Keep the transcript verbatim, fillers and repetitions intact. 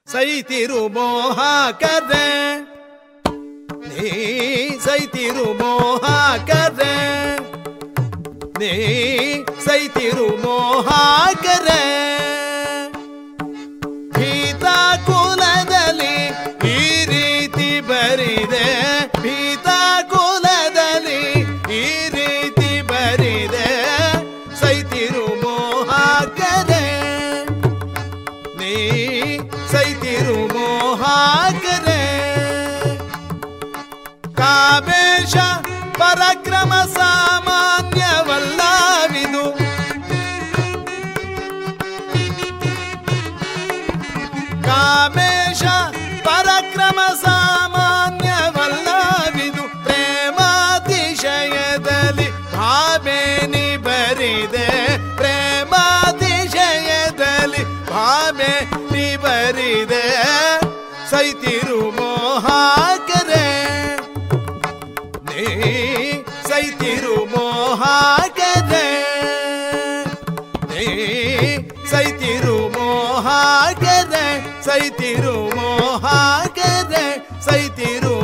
ಸೈತಿರು ಮೋಹಕರೆ ನೀ ಸೈತಿರು ಮೋಹಕರೆ ನೀ ಸೈತಿರು ಮೋಹಕರೆ ಭೀತ ಕುಲದಲ್ಲಿ ಈ ರೀತಿ ಬರಿದೆ ಭೀತ ಕುಲದಲ್ಲಿ ಈ ರೀತಿ ಬರಿದೆ ಸೈತಿರು ಮೋಹಕರೆ ನೀ ಸೈತಿರು ಮೋಹಕರೆ ಕಾಮೇಶ ಪರಾಕ್ರಮ ಸಾಮಾನ್ಯವಲ್ಲವಿದು ಕಾಮೇಶ ಪರಾಕ್ರಮ ಸಾಮಾನ್ಯವಲ್ಲವಿದು ಪ್ರೇಮಾತಿಶಯದಲ್ಲಿ ಭಾಮೇನಿ ಬರಿದೆ ಪ್ರೇಮಾತಿಶಯದಲ್ಲಿ ಭಾಮೇನಿ ಬರಿದೆ ಸೈತಿರು ಮೋಹಕರೆ ನೀ ಸೈತಿರು ಮೋಹಕರೆ ನೀ ಸೈತಿರು ಮೋಹಕರೆ ಸೈತಿರು ಮೋಹಕರೆ ಸೈತಿರು